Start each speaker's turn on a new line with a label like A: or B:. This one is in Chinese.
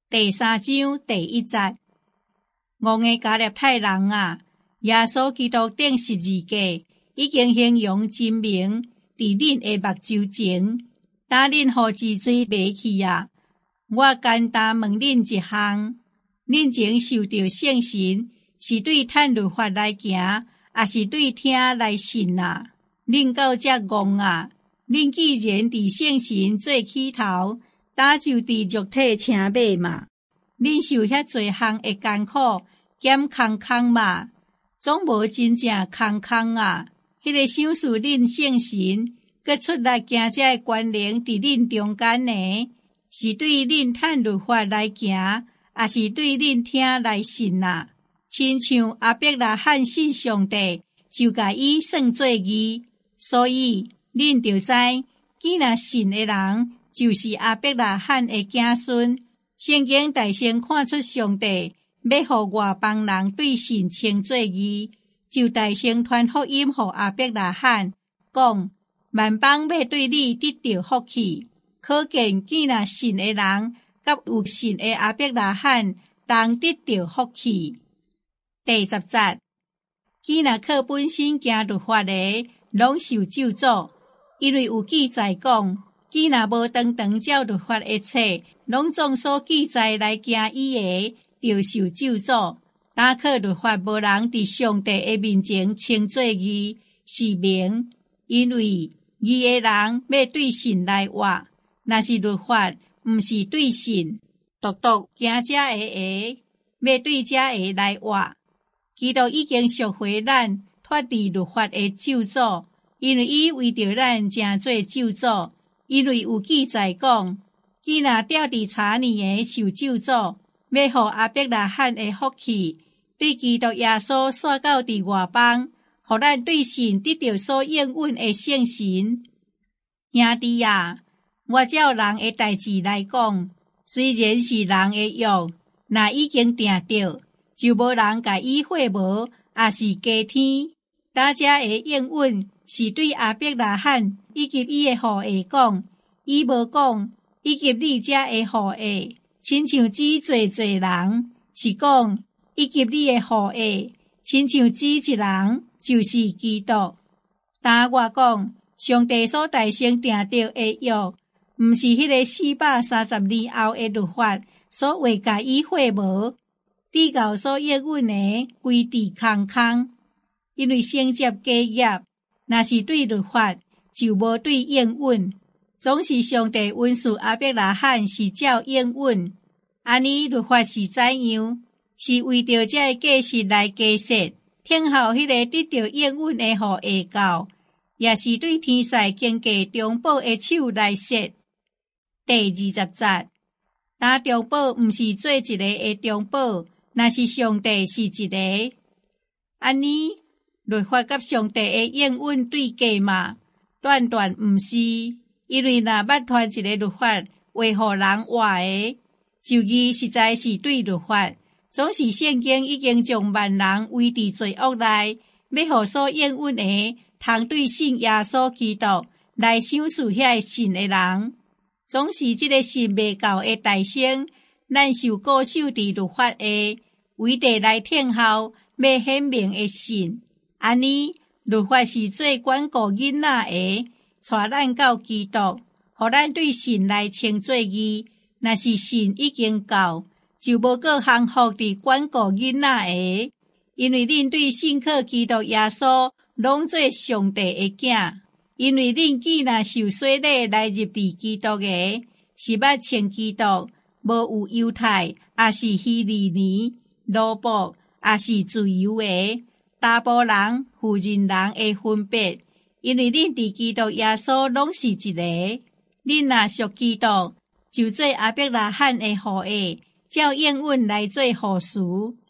A: 第3章第1節。五個加勒太人啊，耶穌基督頂十字架已經形容真明佇恁的目睭前，打恁互治罪袂去啊！我簡單問恁一項：恁前受到聖神，是對趁律法來行，還是對聽來信啊？恁到這戇啊！恁既然佇聖神做起頭，打就佇肉體請馬嘛？恁受遐濟項的艱苦兼空空嘛？總無真正空空啊！迄個想使恁聖神，閣出來行這的權能佇恁中間呢？是對恁趁律法來行，還是對恁聽來信啊？親像亞伯拉罕信上帝，就甲伊算做義，所以恁就知，既若信的人，就是亞伯拉罕的子孫。聖經大先看出上帝要互外邦人對神稱做義，就大先傳福音互亞伯拉罕，講萬邦要對你得到福氣。可見既若信的人，甲有信的亞伯拉罕，同得到福氣。第10節，既若靠本身行律法的，攏受咒詛，因為有記載講，既若無常常照律法一切，攏總所記載來行伊的，就受咒詛。但靠律法無人佇上帝的面前稱做義，是明，因為義的人要對神來活。若是律法，毋是對神，獨獨行這個，要對這個來活。基督已經贖回咱脫離律法的咒詛，因為伊為着咱成做咒詛。因為有記載講，既若吊佇柴裡的受咒詛，要互亞伯拉罕的福氣，對基督耶穌徙到佇外邦，互咱對神得到所應允的聖神。兄弟啊，我照人的代志來講，雖然是人的約，若已經定着，就無人甲伊廢無，也是加添。大家的應允是對亞伯拉罕以及伊的後裔講，伊無講以及你這的後裔，親像只濟人，是講以及你的後裔，親像只一人，就是基督。但我講，上帝所大先定着的約，毋是迄個430年後的律法所畫甲伊廢無，至高所應允的歸佇空空。因為承接家業，若是對律法，就無對應允。總是上帝允許亞伯拉罕是照應允。安尼律法是怎樣？是為着這個假實來假設，聽候迄個得到應允的互下到，也是對天使經過中保的手來說。第20節，但中保毋是做一個的中保，若是上帝是一個。安尼律法甲上帝的應允對價嘛？斷毋是，因為若捌傳一個律法為互人活的，就義實在是對律法。總是聖經已經將萬人圍佇罪惡內，要互所應允的，通對信耶穌基督來賞賜遐信的人。總是這個信未夠的大先，咱受固守佇律法的，為地來聽候要顯明的信。安尼律法是做管顧囡仔的，帶咱到基督，互咱對神來稱做義。若是信已經夠，就無閣幸福佇管顧囡仔的，因為恁對信靠基督耶穌，攏做上帝的囝。因為恁既若受洗禮來入佇基督的，是捌稱基督，無有猶太，也是希利尼、羅卜，也是自由的。查甫人、婦人人的分別，因為恁佇基督耶穌攏是一個。恁若屬基督，就做亞伯拉罕的後裔，照應允來做後嗣。